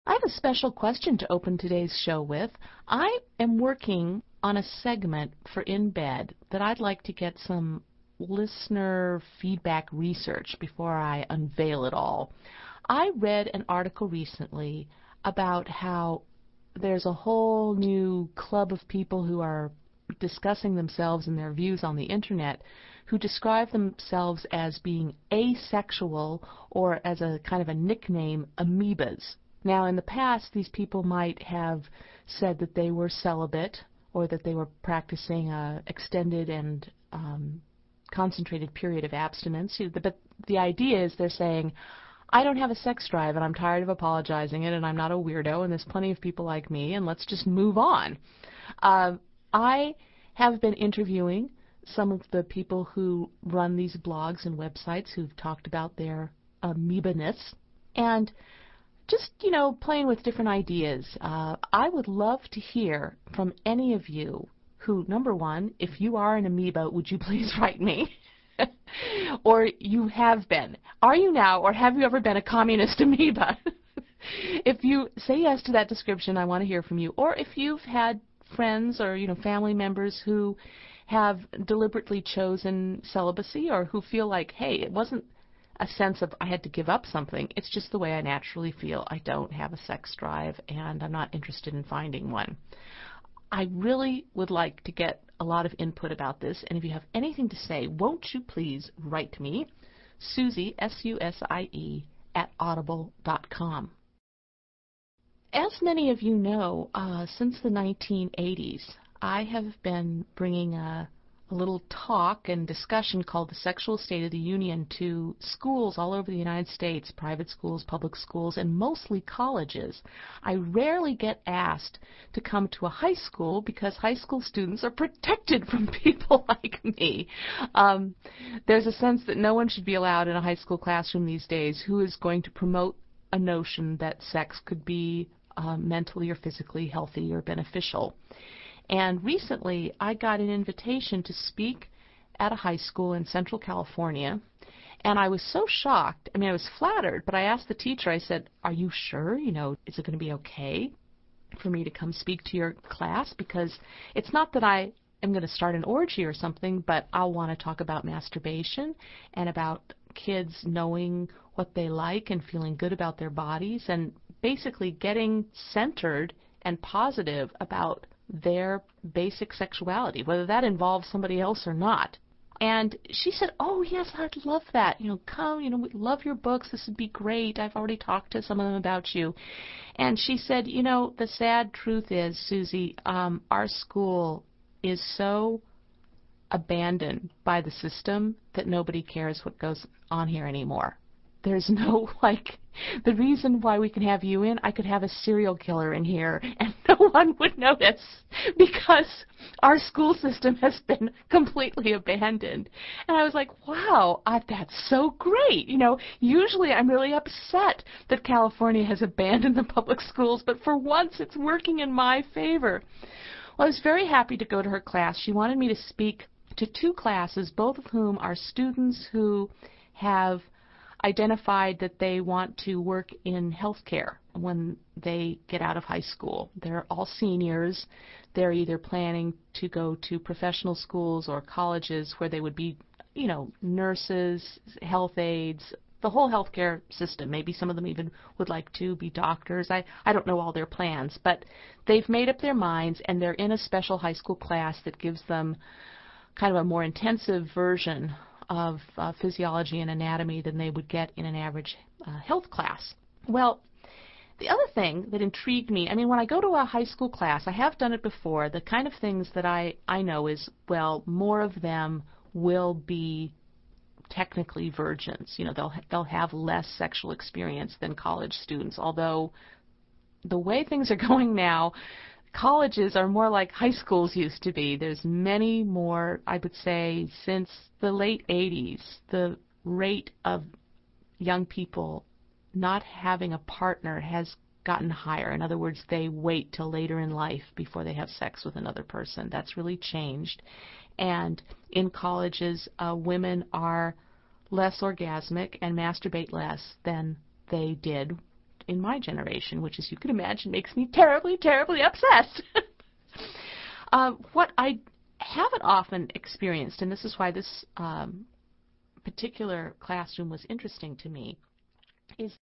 I have a special question to open today's show with. I am working on a segment for In Bed that I'd like to get some listener feedback research before I unveil it all. I read an article recently about how there's a whole new club of people who are discussing themselves and their views on the internet who describe themselves as being asexual, or as a kind of a nickname, amoebas. Now, in the past, these people might have said that they were celibate or that they were practicing an extended and concentrated period of abstinence. But the idea is they're saying, I don't have a sex drive and I'm tired of apologizing it and I'm not a weirdo and there's plenty of people like me and let's just move on. I have been interviewing some of the people who run these blogs and websites who've talked about their amoeba-ness and just, playing with different ideas. I would love to hear from any of you who, number one, if you are an amoeba, would you please write me? Or you have been. Are you now, or have you ever been a communist amoeba? If you say yes to that description, I want to hear from you. Or if you've had friends or, family members who have deliberately chosen celibacy, or who feel like, hey, it wasn't a sense of I had to give up something. It's just the way I naturally feel. I don't have a sex drive, and I'm not interested in finding one. I really would like to get a lot of input about this, and if you have anything to say, won't you please write me, Susie, S-U-S-I-E, @audible.com. As many of you know, since the 1980s, I have been bringing a little talk and discussion called the Sexual State of the Union to schools all over the United States, private schools, public schools, and mostly colleges. I rarely get asked to come to a high school because high school students are protected from people like me. There's a sense that no one should be allowed in a high school classroom these days who is going to promote a notion that sex could be mentally or physically healthy or beneficial. And recently, I got an invitation to speak at a high school in Central California, and I was so shocked. I mean, I was flattered, but I asked the teacher, I said, are you sure, is it going to be okay for me to come speak to your class? Because it's not that I am going to start an orgy or something, but I'll want to talk about masturbation and about kids knowing what they like and feeling good about their bodies and basically getting centered and positive about their basic sexuality, whether that involves somebody else or not. And she said, oh, yes, I'd love that. Come, we love your books. This would be great. I've already talked to some of them about you. And she said, the sad truth is, Susie, our school is so abandoned by the system that nobody cares what goes on here anymore. There's no, the reason why we can have you in, I could have a serial killer in here and no one would notice because our school system has been completely abandoned. And I was like, wow, that's so great. Usually I'm really upset that California has abandoned the public schools, but for once it's working in my favor. Well, I was very happy to go to her class. She wanted me to speak to two classes, both of whom are students who have identified that they want to work in healthcare when they get out of high school. They're all seniors. They're either planning to go to professional schools or colleges where they would be, nurses, health aides, the whole healthcare system. Maybe some of them even would like to be doctors. I don't know all their plans, but they've made up their minds and they're in a special high school class that gives them kind of a more intensive version of physiology and anatomy than they would get in an average health class. Well, the other thing that intrigued me, when I go to a high school class, I have done it before, the kind of things that I know is, well, more of them will be technically virgins. They'll have less sexual experience than college students, although the way things are going now, colleges are more like high schools used to be. There's many more, I would say, since the late 80s, the rate of young people not having a partner has gotten higher. In other words, they wait till later in life before they have sex with another person. That's really changed. And in colleges, women are less orgasmic and masturbate less than they did in my generation, which, as you can imagine, makes me terribly, terribly upset. What I haven't often experienced, and this is why this particular classroom was interesting to me, is